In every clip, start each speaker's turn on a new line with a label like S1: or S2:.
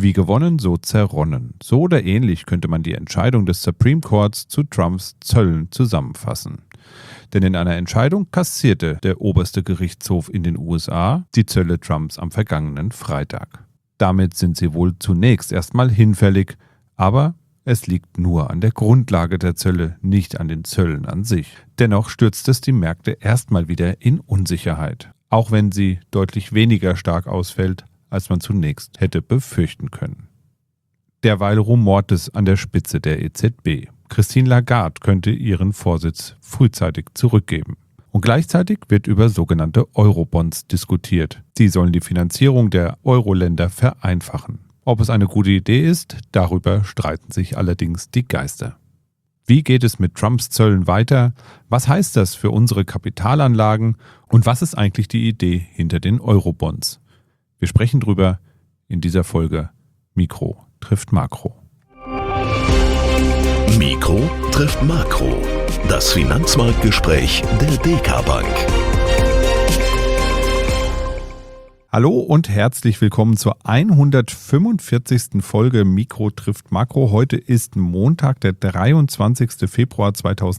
S1: Wie gewonnen, so zerronnen. So oder ähnlich könnte man die Entscheidung des Supreme Courts zu Trumps Zöllen zusammenfassen. Denn in einer Entscheidung kassierte der oberste Gerichtshof in den USA die Zölle Trumps am vergangenen Freitag. Damit sind sie wohl zunächst erstmal hinfällig, aber es liegt nur an der Grundlage der Zölle, nicht an den Zöllen an sich. Dennoch stürzt es die Märkte erstmal wieder in Unsicherheit, auch wenn sie deutlich weniger stark ausfällt, als man zunächst hätte befürchten können. Derweil rumort es an der Spitze der EZB. Christine Lagarde könnte ihren Vorsitz frühzeitig zurückgeben. Und gleichzeitig wird über sogenannte Eurobonds diskutiert. Die sollen die Finanzierung der Euro-Länder vereinfachen. Ob es eine gute Idee ist, darüber streiten sich allerdings die Geister. Wie geht es mit Trumps Zöllen weiter? Was heißt das für unsere Kapitalanlagen? Und was ist eigentlich die Idee hinter den Eurobonds? Wir sprechen drüber in dieser Folge Mikro trifft Makro.
S2: Mikro trifft Makro. Das Finanzmarktgespräch der DK Bank.
S1: Hallo und herzlich willkommen zur 145. Folge Mikro trifft Makro. Heute ist Montag, der 23. Februar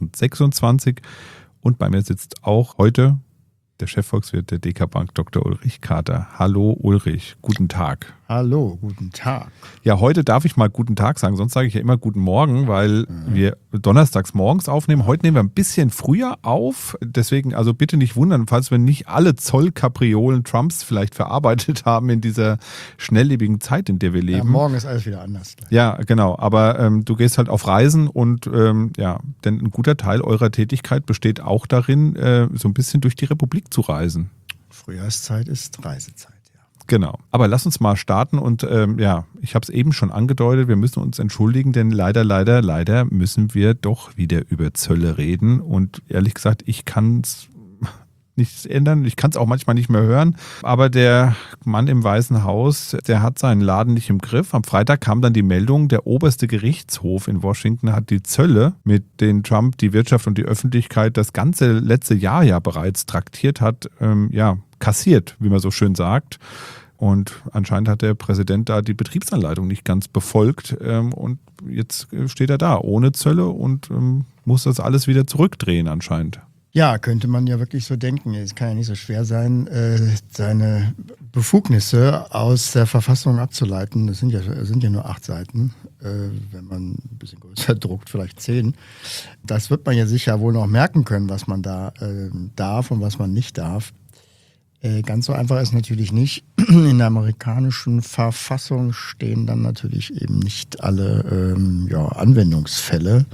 S1: 2026 und bei mir sitzt auch heute der Chefvolkswirt der DK Bank, Dr. Ulrich Kater. Hallo Ulrich, guten Tag.
S3: Hallo, guten Tag.
S1: Ja, heute darf ich mal guten Tag sagen, sonst sage ich ja immer guten Morgen, weil wir donnerstags morgens aufnehmen. Heute nehmen wir ein bisschen früher auf, deswegen also bitte nicht wundern, falls wir nicht alle Zollkapriolen Trumps vielleicht verarbeitet haben in dieser schnelllebigen Zeit, in der wir leben.
S3: Ja, morgen ist alles wieder anders.
S1: Ja, genau, aber du gehst halt auf Reisen und denn ein guter Teil eurer Tätigkeit besteht auch darin, so ein bisschen durch die Republik zu reisen.
S3: Frühjahrszeit ist Reisezeit.
S1: Genau. Aber lass uns mal starten und ich habe es eben schon angedeutet, wir müssen uns entschuldigen, denn leider müssen wir doch wieder über Zölle reden und ehrlich gesagt, ich kann es nichts ändern, ich kann es auch manchmal nicht mehr hören, aber der Mann im Weißen Haus, der hat seinen Laden nicht im Griff. Am Freitag kam dann die Meldung, der oberste Gerichtshof in Washington hat die Zölle, mit denen Trump die Wirtschaft und die Öffentlichkeit das ganze letzte Jahr ja bereits traktiert hat, kassiert, wie man so schön sagt. Und anscheinend hat der Präsident da die Betriebsanleitung nicht ganz befolgt und jetzt steht er da ohne Zölle und muss das alles wieder zurückdrehen anscheinend.
S3: Ja, könnte man ja wirklich so denken. Es kann ja nicht so schwer sein, seine Befugnisse aus der Verfassung abzuleiten. Das sind ja nur 8 Seiten, wenn man ein bisschen größer druckt, vielleicht 10. Das wird man ja sicher wohl noch merken können, was man da darf und was man nicht darf. Ganz so einfach ist natürlich nicht. In der amerikanischen Verfassung stehen dann natürlich eben nicht alle Anwendungsfälle,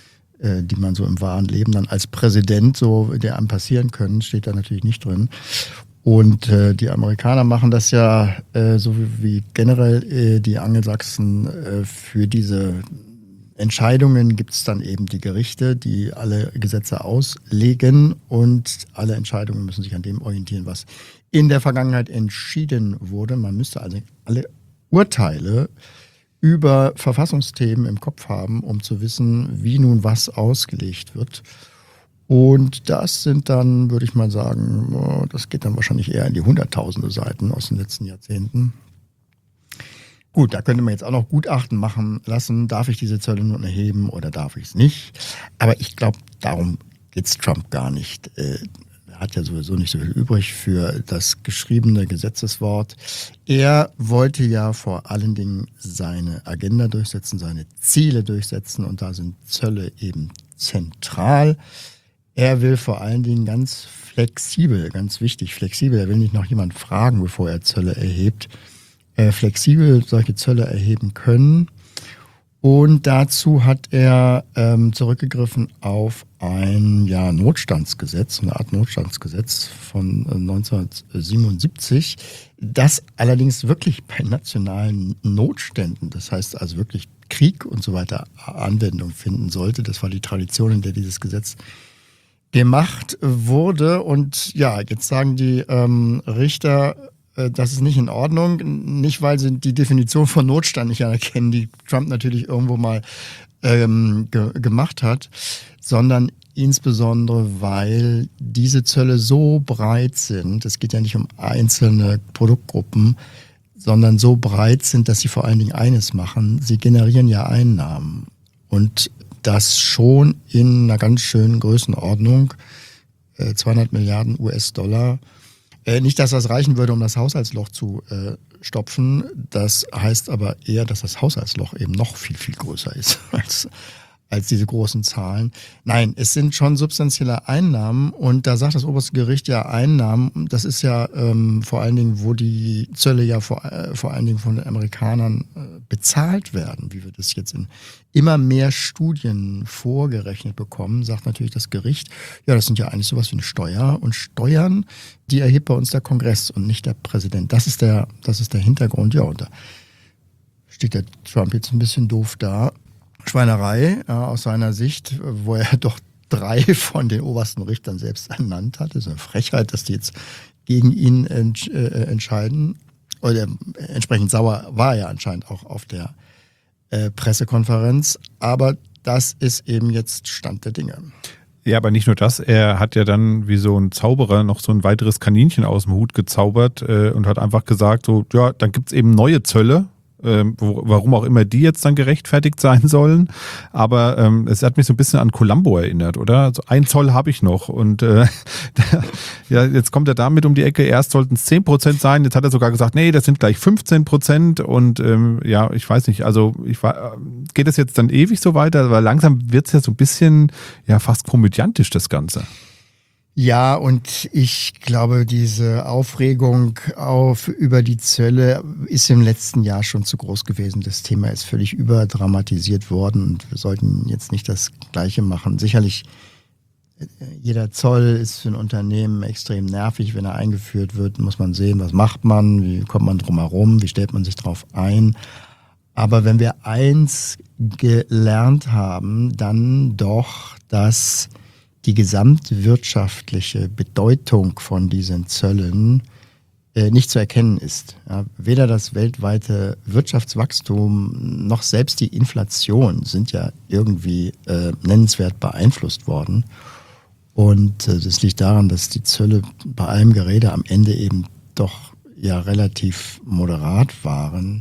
S3: die man so im wahren Leben dann als Präsident, der einem passieren können, steht da natürlich nicht drin. Und die Amerikaner machen das ja so wie generell die Angelsachsen für diese Entscheidungen gibt es dann eben die Gerichte, die alle Gesetze auslegen und alle Entscheidungen müssen sich an dem orientieren, was in der Vergangenheit entschieden wurde. Man müsste also alle Urteile über Verfassungsthemen im Kopf haben, um zu wissen, wie nun was ausgelegt wird. Und das sind dann, würde ich mal sagen, das geht dann wahrscheinlich eher in die hunderttausende Seiten aus den letzten Jahrzehnten. Gut, da könnte man jetzt auch noch Gutachten machen lassen. Darf ich diese Zölle nun erheben oder darf ich es nicht? Aber ich glaube, darum geht's Trump gar nicht. Er hat ja sowieso nicht so viel übrig für das geschriebene Gesetzeswort. Er wollte ja vor allen Dingen seine Agenda durchsetzen, seine Ziele durchsetzen und da sind Zölle eben zentral. Er will vor allen Dingen ganz flexibel, ganz wichtig, flexibel. Er will nicht noch jemand fragen, bevor er Zölle erhebt. Flexibel solche Zölle erheben können. Und dazu hat er zurückgegriffen auf ein Notstandsgesetz, eine Art Notstandsgesetz von 1977, das allerdings wirklich bei nationalen Notständen, das heißt also wirklich Krieg und so weiter, Anwendung finden sollte. Das war die Tradition, in der dieses Gesetz gemacht wurde. Und ja, jetzt sagen die Richter, das ist nicht in Ordnung, nicht weil sie die Definition von Notstand nicht anerkennen, die Trump natürlich irgendwo mal gemacht hat, sondern insbesondere, weil diese Zölle so breit sind, es geht ja nicht um einzelne Produktgruppen, sondern so breit sind, dass sie vor allen Dingen eines machen, sie generieren ja Einnahmen. Und das schon in einer ganz schönen Größenordnung, 200 Milliarden US-Dollar. Nicht, dass das reichen würde, um das Haushaltsloch zu stopfen. Das heißt aber eher, dass das Haushaltsloch eben noch viel, viel größer ist als diese großen Zahlen. Nein, es sind schon substanzielle Einnahmen und da sagt das oberste Gericht ja Einnahmen. Das ist ja vor allen Dingen, wo die Zölle ja vor allen Dingen von den Amerikanern bezahlt werden, wie wir das jetzt in immer mehr Studien vorgerechnet bekommen, sagt natürlich das Gericht, ja, das sind ja eigentlich sowas wie eine Steuer und Steuern, die erhebt bei uns der Kongress und nicht der Präsident. Das ist der Hintergrund. Ja, und da steht der Trump jetzt ein bisschen doof da. Schweinerei aus seiner Sicht, wo er doch 3 von den obersten Richtern selbst ernannt hat. Das ist eine Frechheit, dass die jetzt gegen ihn entscheiden. Oder entsprechend sauer war er anscheinend auch auf der Pressekonferenz. Aber das ist eben jetzt Stand der Dinge.
S1: Ja, aber nicht nur das, er hat ja dann wie so ein Zauberer noch so ein weiteres Kaninchen aus dem Hut gezaubert und hat einfach gesagt, so, ja, dann gibt's eben neue Zölle. Warum auch immer die jetzt dann gerechtfertigt sein sollen. Aber es hat mich so ein bisschen an Columbo erinnert, oder? Also 1 Zoll habe ich noch. Und ja, jetzt kommt er damit um die Ecke. Erst sollten es 10% sein. Jetzt hat er sogar gesagt, nee, das sind gleich 15%. Und ja, ich weiß nicht. Also geht das jetzt dann ewig so weiter? Weil langsam wird es ja so ein bisschen ja fast komödiantisch, das Ganze.
S3: Ja, und ich glaube, diese Aufregung über die Zölle ist im letzten Jahr schon zu groß gewesen. Das Thema ist völlig überdramatisiert worden und wir sollten jetzt nicht das Gleiche machen. Sicherlich, jeder Zoll ist für ein Unternehmen extrem nervig. Wenn er eingeführt wird, muss man sehen, was macht man, wie kommt man drum herum, wie stellt man sich drauf ein. Aber wenn wir eins gelernt haben, dann doch, dass die gesamtwirtschaftliche Bedeutung von diesen Zöllen nicht zu erkennen ist. Ja, weder das weltweite Wirtschaftswachstum noch selbst die Inflation sind ja irgendwie nennenswert beeinflusst worden. Und das liegt daran, dass die Zölle bei allem Gerede am Ende eben doch ja relativ moderat waren.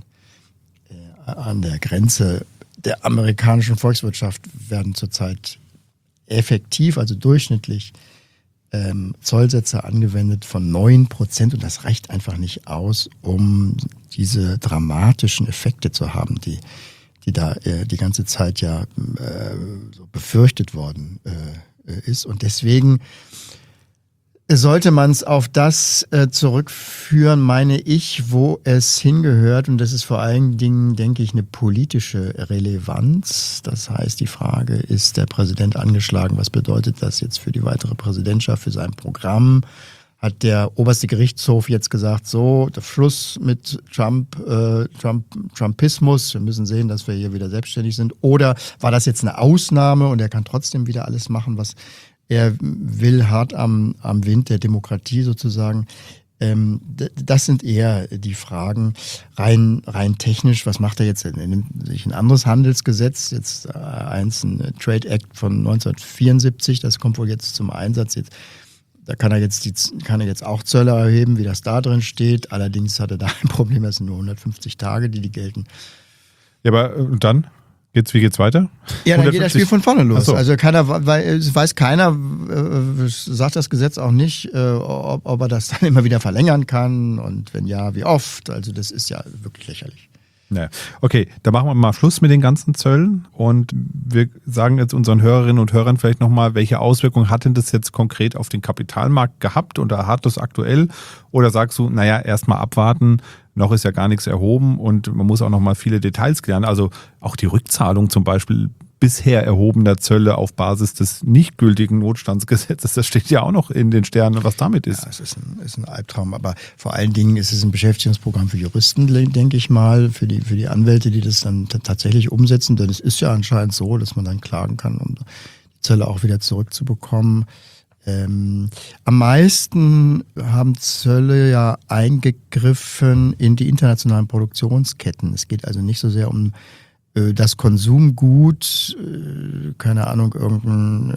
S3: An der Grenze der amerikanischen Volkswirtschaft werden zurzeit effektiv, also durchschnittlich Zollsätze angewendet von 9% und das reicht einfach nicht aus, um diese dramatischen Effekte zu haben, die da die ganze Zeit ja so befürchtet worden ist. Und deswegen sollte man es auf das zurückführen, meine ich, wo es hingehört. Und das ist vor allen Dingen, denke ich, eine politische Relevanz. Das heißt, die Frage, ist der Präsident angeschlagen? Was bedeutet das jetzt für die weitere Präsidentschaft, für sein Programm? Hat der oberste Gerichtshof jetzt gesagt, so, der Schluss mit Trumpismus, wir müssen sehen, dass wir hier wieder selbstständig sind? Oder war das jetzt eine Ausnahme und er kann trotzdem wieder alles machen, was er will, hart am Wind der Demokratie sozusagen. Das sind eher die Fragen. Rein technisch, was macht er jetzt? Er nimmt sich ein anderes Handelsgesetz, jetzt ein Trade Act von 1974, das kommt wohl jetzt zum Einsatz. Da kann er jetzt auch Zölle erheben, wie das da drin steht. Allerdings hat er da ein Problem, das sind nur 150 Tage, die gelten.
S1: Ja, aber und dann? Wie geht's weiter?
S3: Ja, dann geht das Spiel von vorne los.
S1: So.
S3: Also es weiß keiner, sagt das Gesetz auch nicht, ob er das dann immer wieder verlängern kann und wenn ja, wie oft. Also das ist ja wirklich lächerlich.
S1: Ja. Okay, dann machen wir mal Schluss mit den ganzen Zöllen und wir sagen jetzt unseren Hörerinnen und Hörern vielleicht nochmal, welche Auswirkungen hat denn das jetzt konkret auf den Kapitalmarkt gehabt oder hat das aktuell? Oder sagst du, naja, erstmal abwarten, noch ist ja gar nichts erhoben und man muss auch nochmal viele Details klären. Also auch die Rückzahlung zum Beispiel bisher erhobener Zölle auf Basis des nicht gültigen Notstandsgesetzes, das steht ja auch noch in den Sternen, was damit ist.
S3: Ja, es ist ein Albtraum, aber vor allen Dingen ist es ein Beschäftigungsprogramm für Juristen, denke ich mal, für die Anwälte, die das dann tatsächlich umsetzen, denn es ist ja anscheinend so, dass man dann klagen kann, um die Zölle auch wieder zurückzubekommen. Am meisten haben Zölle ja eingegriffen in die internationalen Produktionsketten. Es geht also nicht so sehr um das Konsumgut, keine Ahnung, irgendein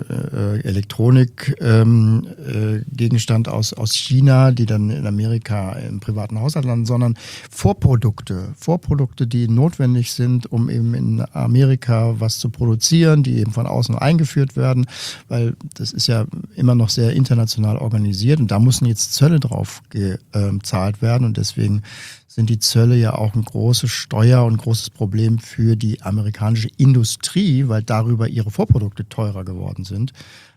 S3: Elektronikgegenstand aus China, die dann in Amerika im privaten Haushalt landen, sondern Vorprodukte, die notwendig sind, um eben in Amerika was zu produzieren, die eben von außen eingeführt werden, weil das ist ja immer noch sehr international organisiert und da müssen jetzt Zölle drauf gezahlt werden und deswegen sind die Zölle ja auch ein großes Steuer und großes Problem für die amerikanische Industrie, weil darüber ihre Vorprodukte teurer geworden sind.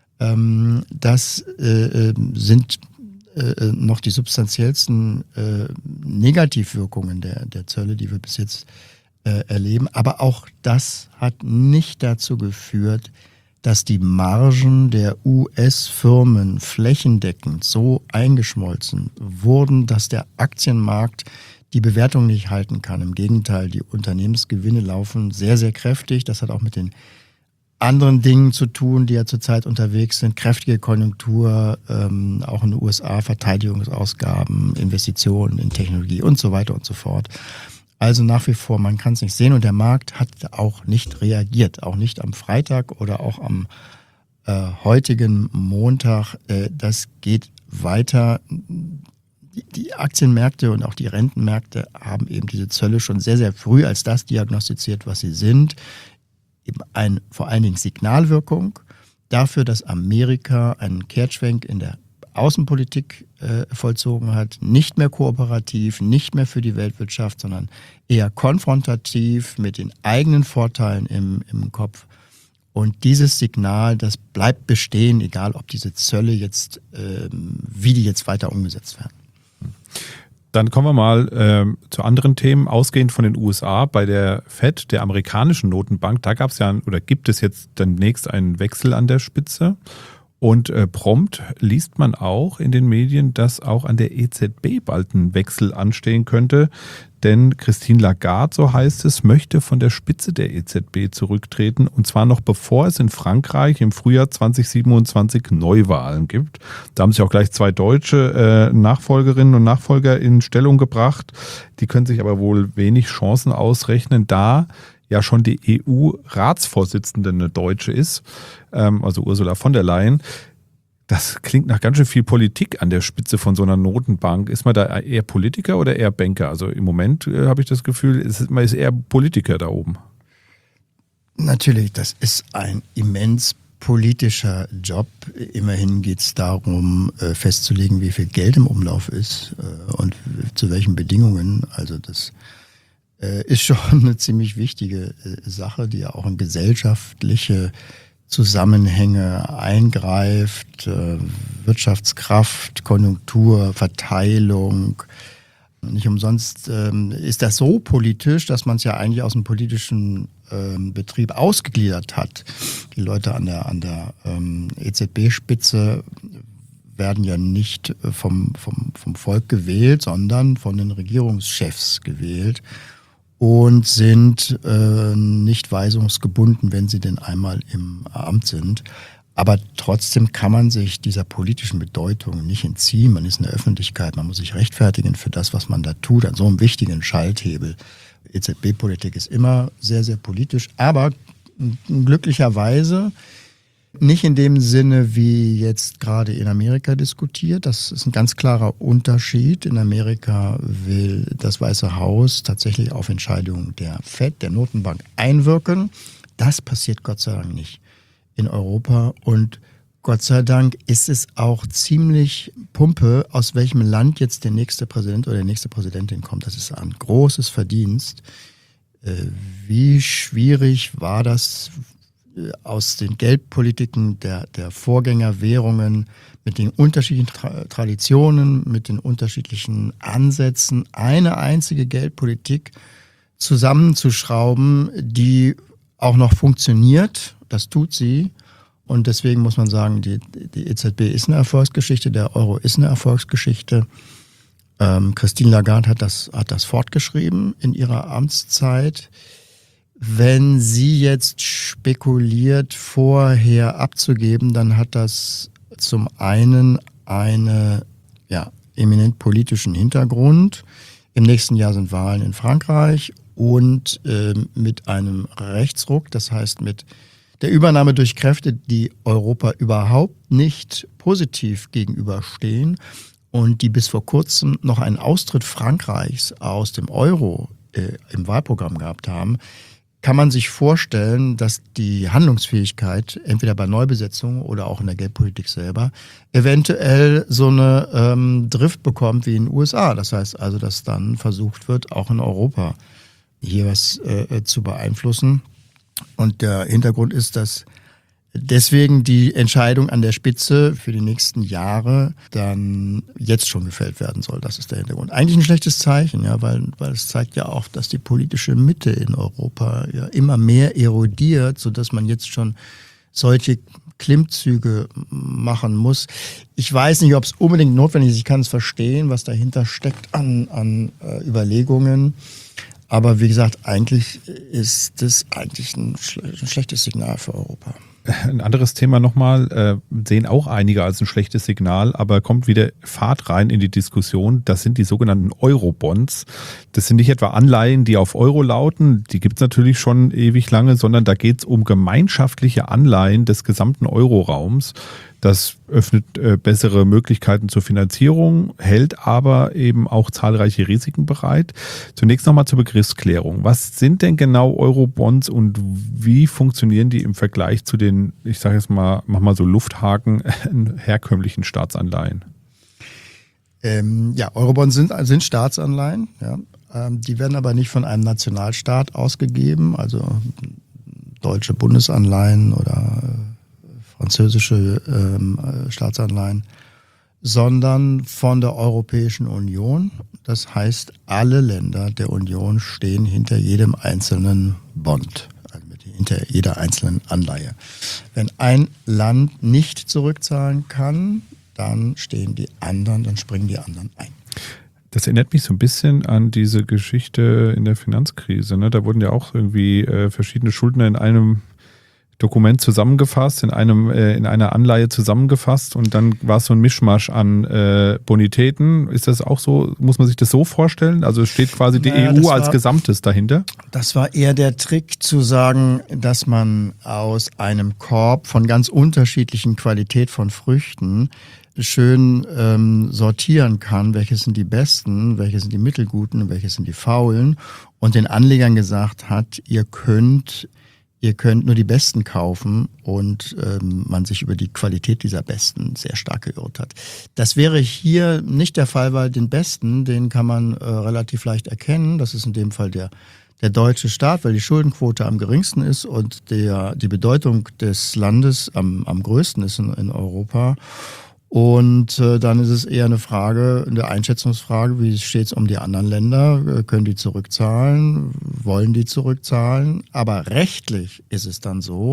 S3: Das sind noch die substanziellsten Negativwirkungen der Zölle, die wir bis jetzt erleben. Aber auch das hat nicht dazu geführt, dass die Margen der US-Firmen flächendeckend so eingeschmolzen wurden, dass der Aktienmarkt die Bewertung nicht halten kann. Im Gegenteil, die Unternehmensgewinne laufen sehr, sehr kräftig. Das hat auch mit den anderen Dingen zu tun, die ja zurzeit unterwegs sind. Kräftige Konjunktur, auch in den USA, Verteidigungsausgaben, Investitionen in Technologie und so weiter und so fort. Also nach wie vor, man kann es nicht sehen und der Markt hat auch nicht reagiert, auch nicht am Freitag oder auch am heutigen Montag. Das geht weiter. Die Aktienmärkte und auch die Rentenmärkte haben eben diese Zölle schon sehr, sehr früh als das diagnostiziert, was sie sind. Eben vor allen Dingen Signalwirkung dafür, dass Amerika einen Kehrtschwenk in der Außenpolitik vollzogen hat. Nicht mehr kooperativ, nicht mehr für die Weltwirtschaft, sondern eher konfrontativ mit den eigenen Vorteilen im Kopf. Und dieses Signal, das bleibt bestehen, egal ob diese Zölle jetzt, wie die jetzt weiter umgesetzt werden.
S1: Dann kommen wir mal zu anderen Themen, ausgehend von den USA. Bei der Fed, der amerikanischen Notenbank, da gab es ja oder gibt es jetzt demnächst einen Wechsel an der Spitze. Und prompt liest man auch in den Medien, dass auch an der EZB bald ein Wechsel anstehen könnte. Denn Christine Lagarde, so heißt es, möchte von der Spitze der EZB zurücktreten. Und zwar noch bevor es in Frankreich im Frühjahr 2027 Neuwahlen gibt. Da haben sich auch gleich 2 deutsche Nachfolgerinnen und Nachfolger in Stellung gebracht. Die können sich aber wohl wenig Chancen ausrechnen, da ja schon die EU-Ratsvorsitzende eine Deutsche ist, also Ursula von der Leyen. Das klingt nach ganz schön viel Politik an der Spitze von so einer Notenbank. Ist man da eher Politiker oder eher Banker? Also im Moment habe ich das Gefühl, man ist eher Politiker da oben.
S3: Natürlich, das ist ein immens politischer Job. Immerhin geht es darum, festzulegen, wie viel Geld im Umlauf ist und zu welchen Bedingungen. Also das ist schon eine ziemlich wichtige Sache, die ja auch in gesellschaftliche Zusammenhänge eingreift, Wirtschaftskraft, Konjunktur, Verteilung. Nicht umsonst ist das so politisch, dass man es ja eigentlich aus dem politischen Betrieb ausgegliedert hat. Die Leute an der EZB-Spitze werden ja nicht vom Volk gewählt, sondern von den Regierungschefs gewählt und sind nicht weisungsgebunden, wenn sie denn einmal im Amt sind. Aber trotzdem kann man sich dieser politischen Bedeutung nicht entziehen. Man ist in der Öffentlichkeit, man muss sich rechtfertigen für das, was man da tut, an so einem wichtigen Schalthebel. EZB-Politik ist immer sehr, sehr politisch, aber glücklicherweise nicht in dem Sinne, wie jetzt gerade in Amerika diskutiert. Das ist ein ganz klarer Unterschied. In Amerika will das Weiße Haus tatsächlich auf Entscheidungen der Fed, der Notenbank, einwirken. Das passiert Gott sei Dank nicht in Europa. Und Gott sei Dank ist es auch ziemlich Pumpe, aus welchem Land jetzt der nächste Präsident oder die nächste Präsidentin kommt. Das ist ein großes Verdienst. Wie schwierig war das aus den Geldpolitiken der Vorgängerwährungen mit den unterschiedlichen Traditionen, mit den unterschiedlichen Ansätzen, eine einzige Geldpolitik zusammenzuschrauben, die auch noch funktioniert. Das tut sie. Und deswegen muss man sagen, die EZB ist eine Erfolgsgeschichte, der Euro ist eine Erfolgsgeschichte. Christine Lagarde hat das fortgeschrieben in ihrer Amtszeit. Wenn sie jetzt spekuliert, vorher abzugeben, dann hat das zum einen einen eminent politischen Hintergrund. Im nächsten Jahr sind Wahlen in Frankreich und mit einem Rechtsruck, das heißt mit der Übernahme durch Kräfte, die Europa überhaupt nicht positiv gegenüberstehen und die bis vor kurzem noch einen Austritt Frankreichs aus dem Euro im Wahlprogramm gehabt haben, kann man sich vorstellen, dass die Handlungsfähigkeit entweder bei Neubesetzung oder auch in der Geldpolitik selber eventuell so eine Drift bekommt wie in den USA. Das heißt also, dass dann versucht wird, auch in Europa hier was zu beeinflussen. Und der Hintergrund ist, dass deswegen die Entscheidung an der Spitze für die nächsten Jahre dann jetzt schon gefällt werden soll. Das ist der Hintergrund. Eigentlich ein schlechtes Zeichen, ja, weil es zeigt ja auch, dass die politische Mitte in Europa ja immer mehr erodiert, sodass man jetzt schon solche Klimmzüge machen muss. Ich weiß nicht, ob es unbedingt notwendig ist. Ich kann es verstehen, was dahinter steckt an Überlegungen. Aber wie gesagt, eigentlich ist das eigentlich ein schlechtes Signal für Europa.
S1: Ein anderes Thema nochmal, sehen auch einige als ein schlechtes Signal, aber kommt wieder Fahrt rein in die Diskussion. Das sind die sogenannten Euro-Bonds. Das sind nicht etwa Anleihen, die auf Euro lauten, die gibt es natürlich schon ewig lange, sondern da geht es um gemeinschaftliche Anleihen des gesamten Euroraums. Das öffnet bessere Möglichkeiten zur Finanzierung, hält aber eben auch zahlreiche Risiken bereit. Zunächst nochmal zur Begriffsklärung. Was sind denn genau Eurobonds und wie funktionieren die im Vergleich zu den, ich sage jetzt mal, mach mal so Lufthaken, herkömmlichen Staatsanleihen?
S3: Eurobonds sind Staatsanleihen. Ja. Die werden aber nicht von einem Nationalstaat ausgegeben, also deutsche Bundesanleihen oder französische Staatsanleihen, sondern von der Europäischen Union. Das heißt, alle Länder der Union stehen hinter jedem einzelnen Bond, also hinter jeder einzelnen Anleihe. Wenn ein Land nicht zurückzahlen kann, dann springen die anderen ein.
S1: Das erinnert mich so ein bisschen an diese Geschichte in der Finanzkrise. Ne? Da wurden ja auch irgendwie verschiedene Schuldner in einem Dokument zusammengefasst, in einer Anleihe zusammengefasst und dann war es so ein Mischmasch an Bonitäten. Ist das auch so, muss man sich das so vorstellen? Also steht quasi die EU als Gesamtes dahinter? Das
S3: war eher der Trick zu sagen, dass man aus einem Korb von ganz unterschiedlichen Qualität von Früchten schön sortieren kann, welche sind die besten, welche sind die mittelguten, welche sind die faulen und den Anlegern gesagt hat, ihr könnt nur die Besten kaufen und man sich über die Qualität dieser Besten sehr stark geirrt hat. Das wäre hier nicht der Fall, weil den Besten, den kann man relativ leicht erkennen. Das ist in dem Fall der deutsche Staat, weil die Schuldenquote am geringsten ist und die Bedeutung des Landes am größten ist in Europa. Und dann ist es eher eine Einschätzungsfrage, wie steht es um die anderen Länder? Können die zurückzahlen? Wollen die zurückzahlen? Aber rechtlich ist es dann so,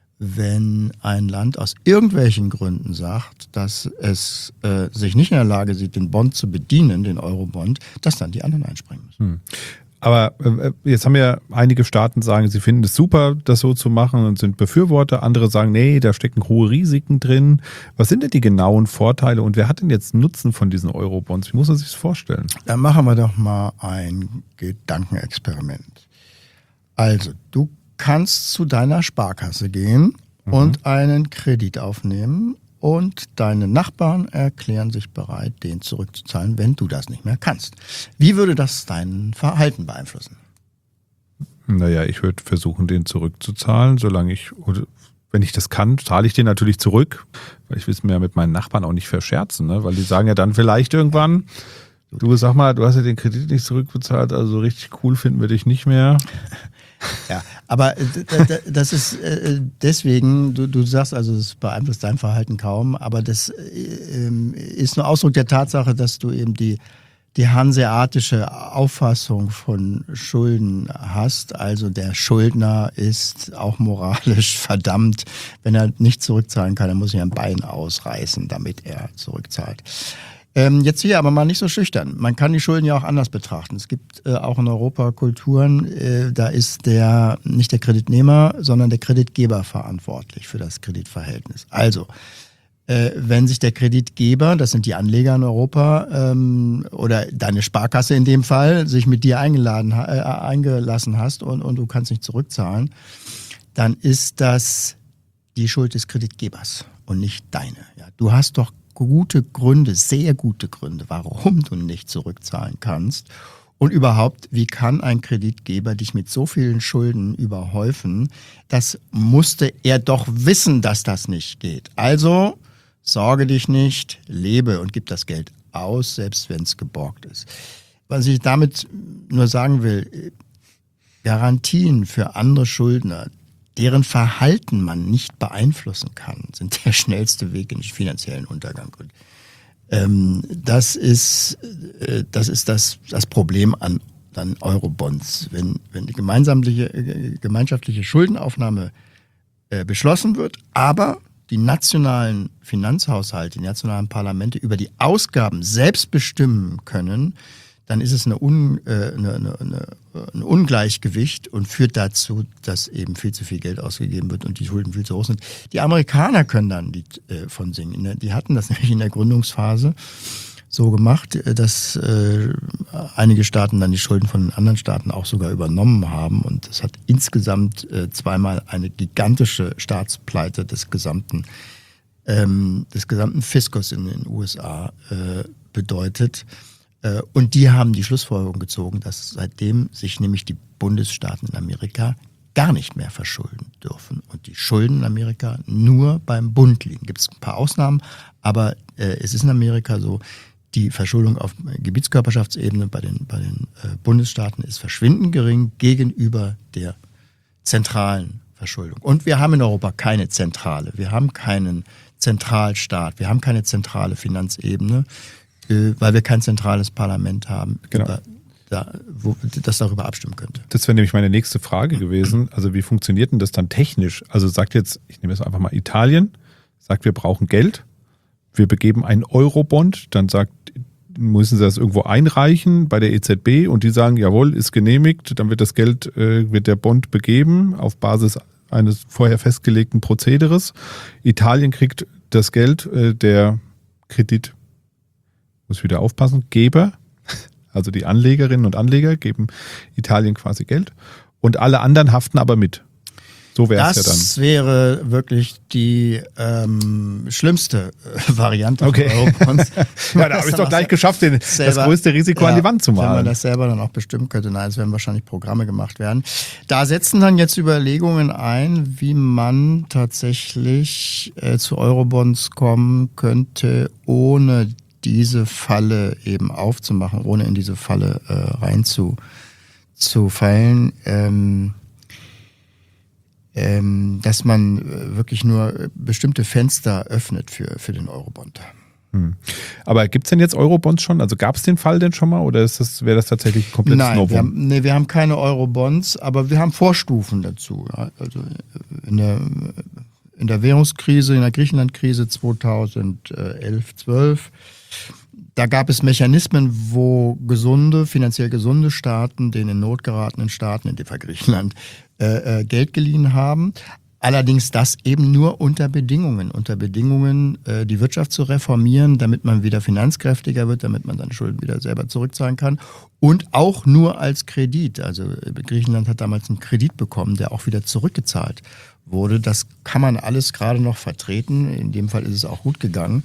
S3: wenn ein Land aus irgendwelchen Gründen sagt, dass es sich nicht in der Lage sieht, den Bond zu bedienen, den Eurobond, dass dann die anderen einspringen müssen.
S1: Aber jetzt haben ja einige Staaten sagen, sie finden es super, das so zu machen und sind Befürworter. Andere sagen, nee, da stecken hohe Risiken drin. Was sind denn die genauen Vorteile und wer hat denn jetzt Nutzen von diesen Eurobonds? Wie muss man sich das vorstellen?
S3: Dann machen wir doch mal ein Gedankenexperiment. Also, du kannst zu deiner Sparkasse gehen und einen Kredit aufnehmen und deine Nachbarn erklären sich bereit, den zurückzuzahlen, wenn du das nicht mehr kannst. Wie würde das dein Verhalten beeinflussen?
S1: Naja, ich würde versuchen, den zurückzuzahlen, wenn ich das kann, zahle ich den natürlich zurück, weil ich will es mir ja mit meinen Nachbarn auch nicht verscherzen, ne? Weil die sagen ja dann vielleicht irgendwann, du sag mal, du hast ja den Kredit nicht zurückbezahlt, also richtig cool finden wir dich nicht mehr.
S3: Ja, aber das ist deswegen, du sagst also, es beeinflusst dein Verhalten kaum, aber das ist nur Ausdruck der Tatsache, dass du eben die hanseatische Auffassung von Schulden hast. Also der Schuldner ist auch moralisch verdammt, wenn er nicht zurückzahlen kann, dann muss er ein Bein ausreißen, damit er zurückzahlt. Jetzt hier aber mal nicht so schüchtern. Man kann die Schulden ja auch anders betrachten. Es gibt auch in Europa Kulturen, da ist nicht der Kreditnehmer, sondern der Kreditgeber verantwortlich für das Kreditverhältnis. Also, wenn sich der Kreditgeber, das sind die Anleger in Europa, oder deine Sparkasse in dem Fall, sich mit dir eingelassen hast und du kannst nicht zurückzahlen, dann ist das die Schuld des Kreditgebers und nicht deine. Ja, du hast doch gute Gründe, sehr gute Gründe, warum du nicht zurückzahlen kannst. Und überhaupt, wie kann ein Kreditgeber dich mit so vielen Schulden überhäufen? Das musste er doch wissen, dass das nicht geht. Also sorge dich nicht, lebe und gib das Geld aus, selbst wenn es geborgt ist. Was ich damit nur sagen will, Garantien für andere Schuldner, deren Verhalten man nicht beeinflussen kann, sind der schnellste Weg in den finanziellen Untergang. Und das ist das Problem an Eurobonds. Wenn die gemeinschaftliche Schuldenaufnahme beschlossen wird, aber die nationalen Finanzhaushalte, die nationalen Parlamente über die Ausgaben selbst bestimmen können, dann ist es ein Ungleichgewicht und führt dazu, dass eben viel zu viel Geld ausgegeben wird und die Schulden viel zu hoch sind. Die Amerikaner können da ein Lied von singen. Die hatten das nämlich in der Gründungsphase so gemacht, dass einige Staaten dann die Schulden von den anderen Staaten auch sogar übernommen haben. Und das hat insgesamt zweimal eine gigantische Staatspleite des gesamten Fiskus in den USA bedeutet. Und die haben die Schlussfolgerung gezogen, dass seitdem sich nämlich die Bundesstaaten in Amerika gar nicht mehr verschulden dürfen und die Schulden in Amerika nur beim Bund liegen. Gibt es ein paar Ausnahmen, aber es ist in Amerika so, die Verschuldung auf Gebietskörperschaftsebene bei den Bundesstaaten ist verschwindend gering gegenüber der zentralen Verschuldung. Und wir haben in Europa keine Zentrale, wir haben keinen Zentralstaat, wir haben keine zentrale Finanzebene, weil wir kein zentrales Parlament haben,
S1: genau,
S3: das darüber abstimmen könnte.
S1: Das wäre nämlich meine nächste Frage gewesen. Also wie funktioniert denn das dann technisch? Also sagt jetzt, ich nehme jetzt einfach mal Italien, sagt, wir brauchen Geld, wir begeben einen Eurobond, dann müssen sie das irgendwo einreichen bei der EZB und die sagen, jawohl, ist genehmigt, dann wird das Geld, wird der Bond begeben auf Basis eines vorher festgelegten Prozederes. Italien kriegt das Geld, der Kredit, muss wieder aufpassen, Geber, also die Anlegerinnen und Anleger geben Italien quasi Geld und alle anderen haften aber mit. So wäre es ja dann.
S3: Das wäre wirklich die schlimmste Variante von Eurobonds.
S1: Ja, da habe ich es doch gleich geschafft, das größte Risiko an die Wand zu malen.
S3: Wenn man das selber dann auch bestimmen könnte. Nein, es werden wahrscheinlich Programme gemacht werden. Da setzen dann jetzt Überlegungen ein, wie man tatsächlich zu Eurobonds kommen könnte, ohne diese Falle eben aufzumachen, ohne in diese Falle reinzufallen. Dass man wirklich nur bestimmte Fenster öffnet für den Eurobond.
S1: Aber gibt es denn jetzt Eurobonds schon? Also gab es den Fall denn schon mal oder wäre das tatsächlich ein komplettes Novum?
S3: Wir haben keine Eurobonds, aber wir haben Vorstufen dazu. Also in der Währungskrise, in der Griechenland-Krise 2011/12, da gab es Mechanismen, wo finanziell gesunde Staaten, den in Not geratenen Staaten, in dem Fall Griechenland, Geld geliehen haben. Allerdings das eben nur unter Bedingungen, die Wirtschaft zu reformieren, damit man wieder finanzkräftiger wird, damit man seine Schulden wieder selber zurückzahlen kann und auch nur als Kredit. Also Griechenland hat damals einen Kredit bekommen, der auch wieder zurückgezahlt wurde. Das kann man alles gerade noch vertreten. In dem Fall ist es auch gut gegangen.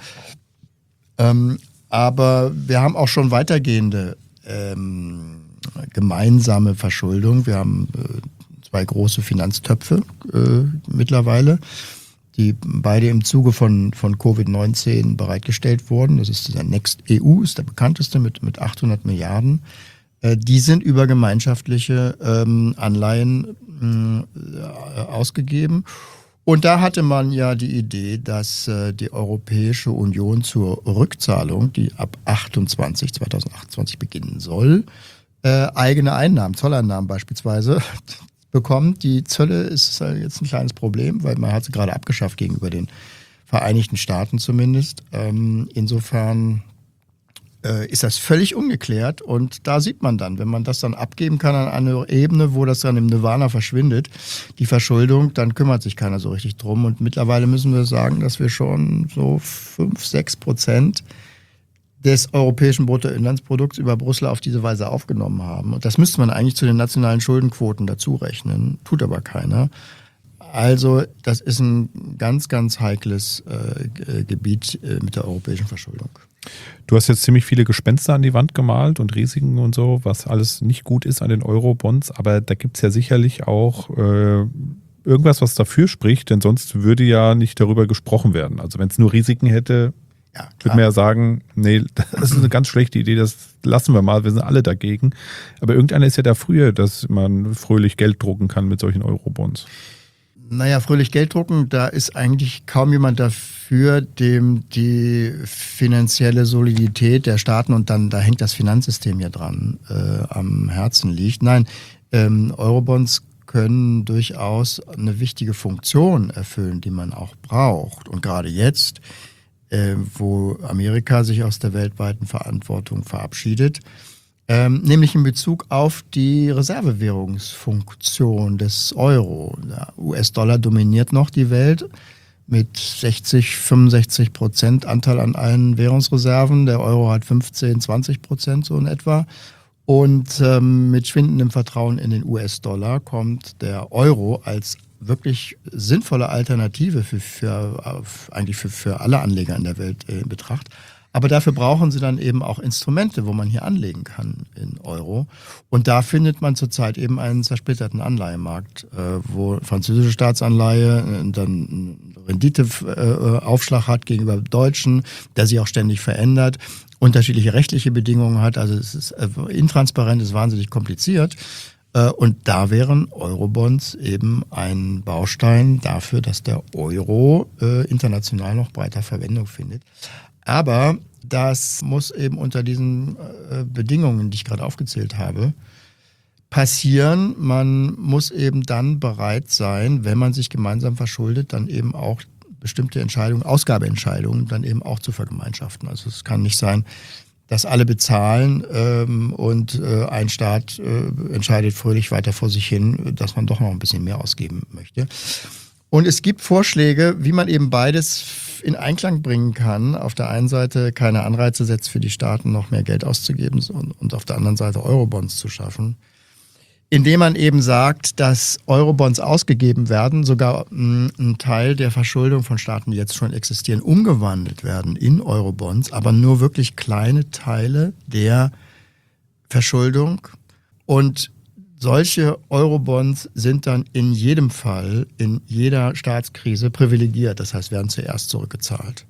S3: Aber wir haben auch schon weitergehende gemeinsame Verschuldung. Wir haben 2 große Finanztöpfe mittlerweile, die beide im Zuge von Covid-19 bereitgestellt wurden. Das ist dieser Next EU, ist der bekannteste mit 800 Milliarden. Die sind über gemeinschaftliche Anleihen ausgegeben. Und da hatte man ja die Idee, dass die Europäische Union zur Rückzahlung, die ab 2028 beginnen soll, eigene Einnahmen, Zolleinnahmen beispielsweise, bekommt. Die Zölle ist jetzt ein kleines Problem, weil man hat sie gerade abgeschafft gegenüber den Vereinigten Staaten zumindest. Insofern ist das völlig ungeklärt. Und da sieht man dann, wenn man das dann abgeben kann an eine Ebene, wo das dann im Nirvana verschwindet, die Verschuldung, dann kümmert sich keiner so richtig drum. Und mittlerweile müssen wir sagen, dass wir schon so 5-6% des europäischen Bruttoinlandsprodukts über Brüssel auf diese Weise aufgenommen haben. Und das müsste man eigentlich zu den nationalen Schuldenquoten dazu rechnen, tut aber keiner. Also das ist ein ganz, ganz heikles Gebiet mit der europäischen Verschuldung.
S1: Du hast jetzt ziemlich viele Gespenster an die Wand gemalt und Risiken und so, was alles nicht gut ist an den Euro-Bonds, aber da gibt es ja sicherlich auch irgendwas, was dafür spricht, denn sonst würde ja nicht darüber gesprochen werden. Also wenn es nur Risiken hätte, würde man ja sagen, nee, das ist eine ganz schlechte Idee, das lassen wir mal, wir sind alle dagegen. Aber irgendeiner ist ja dafür, dass man fröhlich Geld drucken kann mit solchen Euro-Bonds.
S3: Naja, fröhlich Geld drucken, da ist eigentlich kaum jemand dafür, dem die finanzielle Solidität der Staaten und dann, da hängt das Finanzsystem ja dran, am Herzen liegt. Nein, Eurobonds können durchaus eine wichtige Funktion erfüllen, die man auch braucht. Und gerade jetzt, wo Amerika sich aus der weltweiten Verantwortung verabschiedet, nämlich in Bezug auf die Reservewährungsfunktion des Euro. Der US-Dollar dominiert noch die Welt mit 60-65% Anteil an allen Währungsreserven. Der Euro hat 15-20% so in etwa. Und mit schwindendem Vertrauen in den US-Dollar kommt der Euro als wirklich sinnvolle Alternative eigentlich für alle Anleger in der Welt in Betracht. Aber dafür brauchen sie dann eben auch Instrumente, wo man hier anlegen kann in Euro. Und da findet man zurzeit eben einen zersplitterten Anleihemarkt, wo französische Staatsanleihe dann einen Renditeaufschlag hat gegenüber deutschen, der sich auch ständig verändert, unterschiedliche rechtliche Bedingungen hat. Also es ist intransparent, es ist wahnsinnig kompliziert. Und da wären Eurobonds eben ein Baustein dafür, dass der Euro international noch breiter Verwendung findet. Aber das muss eben unter diesen Bedingungen, die ich gerade aufgezählt habe, passieren. Man muss eben dann bereit sein, wenn man sich gemeinsam verschuldet, dann eben auch bestimmte Entscheidungen, Ausgabeentscheidungen dann eben auch zu vergemeinschaften. Also es kann nicht sein, dass alle bezahlen und ein Staat entscheidet fröhlich weiter vor sich hin, dass man doch noch ein bisschen mehr ausgeben möchte. Und es gibt Vorschläge, wie man eben beides in Einklang bringen kann. Auf der einen Seite keine Anreize setzt für die Staaten, noch mehr Geld auszugeben und auf der anderen Seite Eurobonds zu schaffen. Indem man eben sagt, dass Eurobonds ausgegeben werden, sogar ein Teil der Verschuldung von Staaten, die jetzt schon existieren, umgewandelt werden in Eurobonds, aber nur wirklich kleine Teile der Verschuldung. Und solche Eurobonds sind dann in jedem Fall, in jeder Staatskrise privilegiert. Das heißt, werden zuerst zurückgezahlt.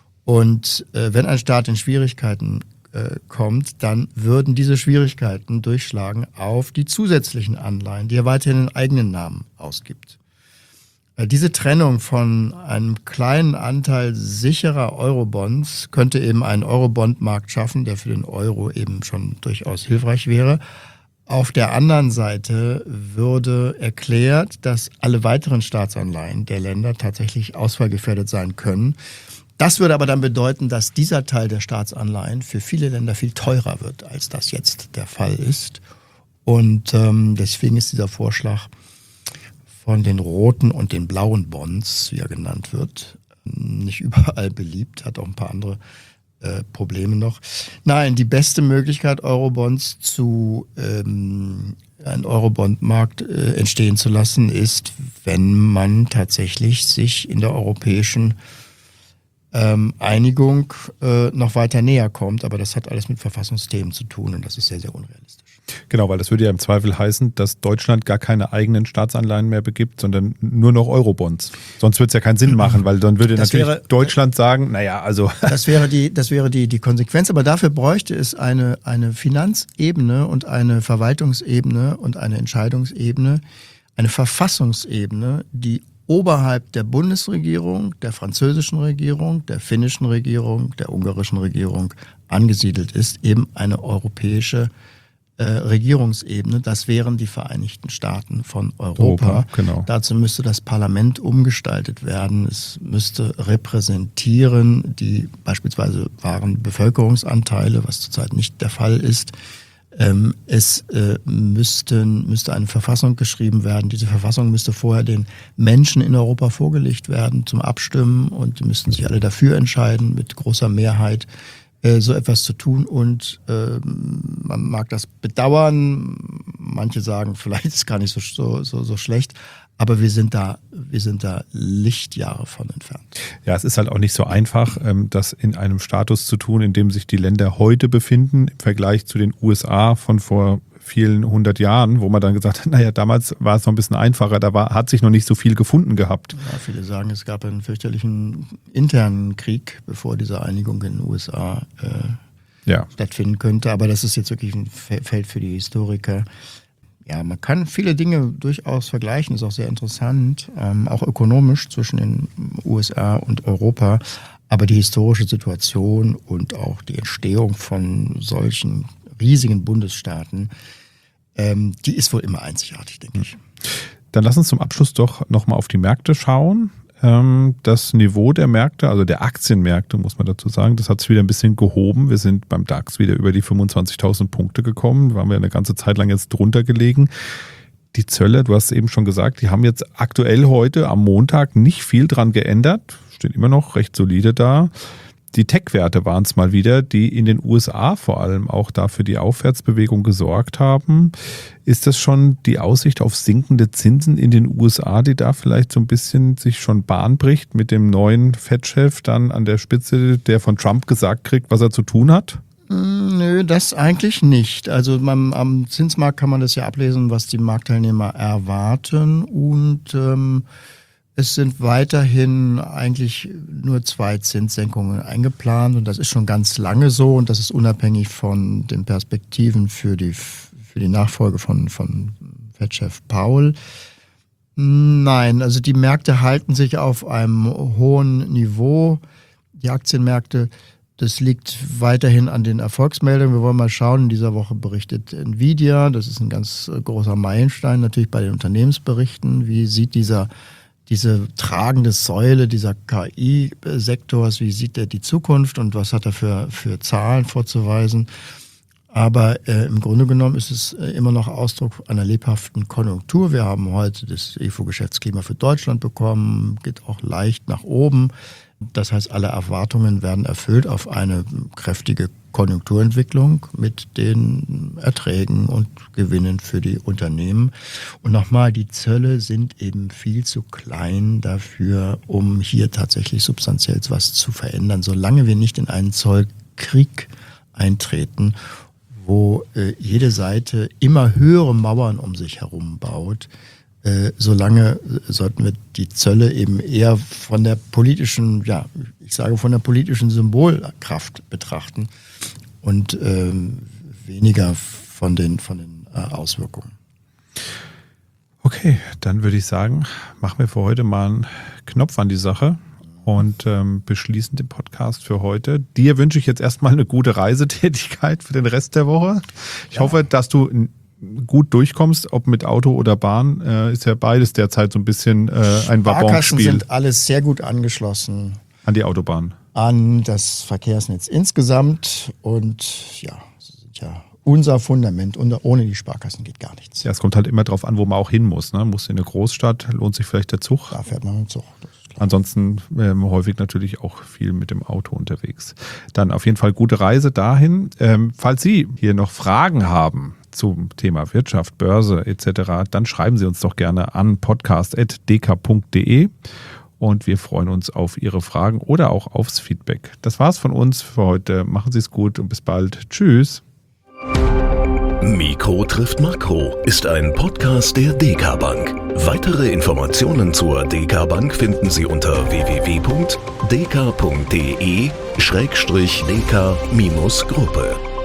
S3: Und wenn ein Staat in Schwierigkeiten kommt, dann würden diese Schwierigkeiten durchschlagen auf die zusätzlichen Anleihen, die er weiterhin in eigenen Namen ausgibt. Diese Trennung von einem kleinen Anteil sicherer Eurobonds könnte eben einen Eurobondmarkt schaffen, der für den Euro eben schon durchaus hilfreich wäre. Auf der anderen Seite würde erklärt, dass alle weiteren Staatsanleihen der Länder tatsächlich ausfallgefährdet sein können. Das würde aber dann bedeuten, dass dieser Teil der Staatsanleihen für viele Länder viel teurer wird, als das jetzt der Fall ist. Und deswegen ist dieser Vorschlag von den roten und den blauen Bonds, wie er genannt wird, nicht überall beliebt, hat auch ein paar andere Probleme noch. Nein, die beste Möglichkeit, Eurobonds einen Eurobondmarkt entstehen zu lassen, ist, wenn man tatsächlich sich in der europäischen Einigung noch weiter näher kommt. Aber das hat alles mit Verfassungsthemen zu tun und das ist sehr, sehr unrealistisch.
S1: Genau, weil das würde ja im Zweifel heißen, dass Deutschland gar keine eigenen Staatsanleihen mehr begibt, sondern nur noch Eurobonds. Sonst würde es ja keinen Sinn machen, weil dann würde Deutschland sagen, naja, also... Das wäre die Konsequenz, aber dafür bräuchte es eine Finanzebene und eine Verwaltungsebene und eine Entscheidungsebene, eine Verfassungsebene, die oberhalb der Bundesregierung, der französischen Regierung, der finnischen Regierung, der ungarischen Regierung angesiedelt ist, eben eine europäische
S3: Regierungsebene, das wären die Vereinigten Staaten von Europa.
S1: Genau.
S3: Dazu müsste das Parlament umgestaltet werden. Es müsste repräsentieren die beispielsweise wahren Bevölkerungsanteile, was zurzeit nicht der Fall ist. Es müsste eine Verfassung geschrieben werden. Diese Verfassung müsste vorher den Menschen in Europa vorgelegt werden zum Abstimmen und die müssten sich alle dafür entscheiden, mit großer Mehrheit so etwas zu tun. Und man mag das bedauern, manche sagen, vielleicht ist es gar nicht so schlecht, aber wir sind da Lichtjahre von entfernt.
S1: Ja, es ist halt auch nicht so einfach, das in einem Status zu tun, in dem sich die Länder heute befinden, im Vergleich zu den USA von vor vielen 100 Jahren, wo man dann gesagt hat, naja, damals war es noch ein bisschen einfacher, hat sich noch nicht so viel gefunden gehabt.
S3: Ja, viele sagen, es gab einen fürchterlichen internen Krieg, bevor diese Einigung in den USA stattfinden könnte, aber das ist jetzt wirklich ein Feld für die Historiker. Ja, man kann viele Dinge durchaus vergleichen, ist auch sehr interessant, auch ökonomisch zwischen den USA und Europa, aber die historische Situation und auch die Entstehung von solchen riesigen Bundesstaaten, die ist wohl immer einzigartig, denke ich.
S1: Dann lass uns zum Abschluss doch nochmal auf die Märkte schauen. Das Niveau der Märkte, also der Aktienmärkte, muss man dazu sagen, das hat sich wieder ein bisschen gehoben. Wir sind beim DAX wieder über die 25.000 Punkte gekommen. Da waren wir eine ganze Zeit lang jetzt drunter gelegen. Die Zölle, du hast es eben schon gesagt, die haben jetzt aktuell heute am Montag nicht viel dran geändert. Stehen immer noch recht solide da. Die Tech-Werte waren es mal wieder, die in den USA vor allem auch dafür die Aufwärtsbewegung gesorgt haben. Ist das schon die Aussicht auf sinkende Zinsen in den USA, die da vielleicht so ein bisschen sich schon Bahn bricht mit dem neuen Fed-Chef dann an der Spitze, der von Trump gesagt kriegt, was er zu tun hat?
S3: Nö, das eigentlich nicht. Also am Zinsmarkt kann man das ja ablesen, was die Marktteilnehmer erwarten und es sind weiterhin eigentlich nur 2 Zinssenkungen eingeplant und das ist schon ganz lange so und das ist unabhängig von den Perspektiven für die Nachfolge von Fed-Chef Powell. Nein, also die Märkte halten sich auf einem hohen Niveau. Die Aktienmärkte, das liegt weiterhin an den Erfolgsmeldungen. Wir wollen mal schauen, in dieser Woche berichtet Nvidia, das ist ein ganz großer Meilenstein natürlich bei den Unternehmensberichten. Wie sieht diese tragende Säule dieser KI-Sektors, wie sieht er die Zukunft und was hat er für Zahlen vorzuweisen? Aber im Grunde genommen ist es immer noch Ausdruck einer lebhaften Konjunktur. Wir haben heute das IFO-Geschäftsklima für Deutschland bekommen, geht auch leicht nach oben. Das heißt, alle Erwartungen werden erfüllt auf eine kräftige Konjunkturentwicklung mit den Erträgen und Gewinnen für die Unternehmen. Und nochmal, die Zölle sind eben viel zu klein dafür, um hier tatsächlich substanziell was zu verändern. Solange wir nicht in einen Zollkrieg eintreten, wo jede Seite immer höhere Mauern um sich herum baut, solange sollten wir die Zölle eben eher von der politischen, von der politischen Symbolkraft betrachten und weniger von den Auswirkungen.
S1: Okay, dann würde ich sagen, machen wir für heute mal einen Knopf an die Sache und beschließen den Podcast für heute. Dir wünsche ich jetzt erstmal eine gute Reisetätigkeit für den Rest der Woche. Ich hoffe, dass du gut durchkommst, ob mit Auto oder Bahn, ist ja beides derzeit so ein bisschen ein Wabonspiel.
S3: Sparkassen sind alles sehr gut angeschlossen.
S1: An die Autobahn.
S3: An das Verkehrsnetz insgesamt und ja, sie sind ja unser Fundament und ohne die Sparkassen geht gar nichts.
S1: Ja, es kommt halt immer drauf an, wo man auch hin muss. Ne? Muss in eine Großstadt, lohnt sich vielleicht der Zug.
S3: Da fährt man mit dem Zug.
S1: Ansonsten häufig natürlich auch viel mit dem Auto unterwegs. Dann auf jeden Fall gute Reise dahin. Falls Sie hier noch Fragen haben zum Thema Wirtschaft, Börse etc., dann schreiben Sie uns doch gerne an podcast@dk.de und wir freuen uns auf Ihre Fragen oder auch aufs Feedback. Das war's von uns für heute. Machen Sie es gut und bis bald. Tschüss.
S2: Mikro trifft Makro ist ein Podcast der DK Bank. Weitere Informationen zur DK Bank finden Sie unter www.dk.de/dk-gruppe.